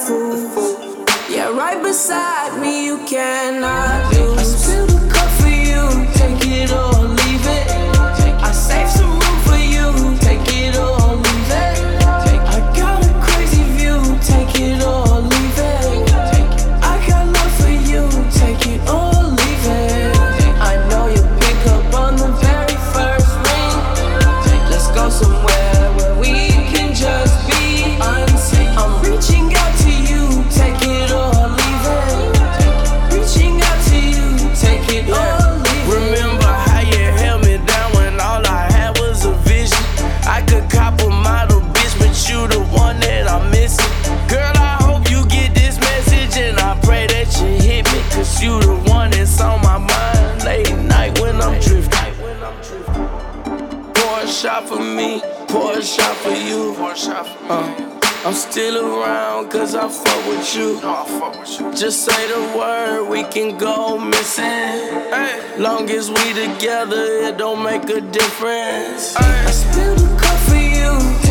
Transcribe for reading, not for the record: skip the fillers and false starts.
fool. Yeah, right beside me, you cannot lose. I spilled a cup for you, take it or leave it. I saved some room for you, take it or leave it. I got a crazy view, take it or leave it. I got love for you, take it or leave it. I know you pick up on the very first ring. Let's go somewhere where we can just be unseen. I'm reaching out to you, take it or leave it. Reaching out to you, take it or leave it. Remember how you held me down when all I had was a vision. I could cop a model bitch, but you the one that I'm missing. Girl, I hope you get this message, and I pray that you hit me, cause you the one that's on my mind late night when I'm drifting. Pour a shot for me, pour a shot for you. I'm still around cause I fuck with you. Just say the word, we can go missing. Long as we together, it don't make a difference. I spilled a cup for you,